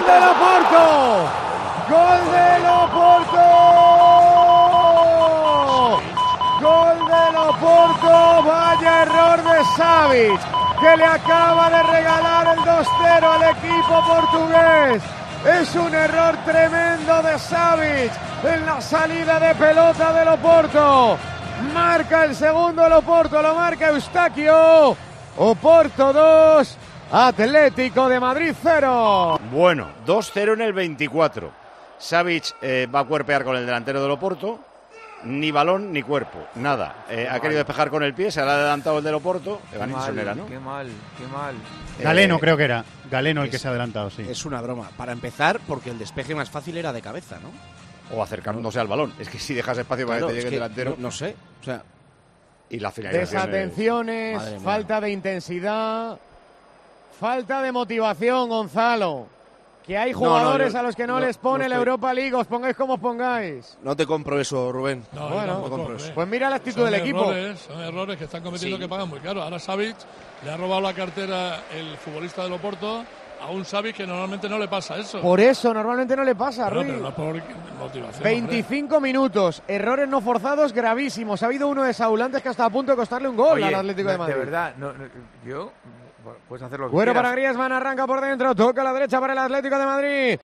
del Oporto. Gol del Oporto. Gol del Oporto. Vaya error de Savic, que le acaba de regalar el 2-0 al equipo portugués. Es un error tremendo de Savic en la salida de pelota del Oporto. Marca el segundo el Oporto, lo marca Eustaquio. Oporto 2, Atlético de Madrid 0. Bueno, 2-0 en el 24. Savic va a cuerpear con el delantero del Oporto. Ni balón ni cuerpo, nada. Ha querido despejar con el pie, se le ha adelantado el del Oporto. Evanilson era, ¿no? Qué mal. Galeno creo que era. Galeno el que se ha adelantado, sí. Es una broma. Para empezar, porque el despeje más fácil era de cabeza, ¿no? O acercándose al balón. Es que si dejas espacio para que te llegue el delantero. No sé. O sea, y la finalización. Desatenciones, falta de intensidad, falta de motivación, Gonzalo. Que hay jugadores a los que no les pone la Europa League, os pongáis como os pongáis. No te compro eso, Rubén. No, bueno, no compro eso. Pues mira la actitud del equipo. Son errores que están cometiendo que pagan muy caro. Ahora Savic le ha robado la cartera el futbolista del Oporto a un Savic que normalmente no le pasa eso. Por eso, normalmente no le pasa, Ruiz. Pero no por motivación. 25 minutos, errores no forzados gravísimos. Ha habido uno de Saúl antes que hasta a punto de costarle un gol al Atlético de Madrid. De verdad, yo... Puedes hacer lo que Bueno, quieras. para Griezmann, arranca por dentro, toca a la derecha para el Atlético de Madrid.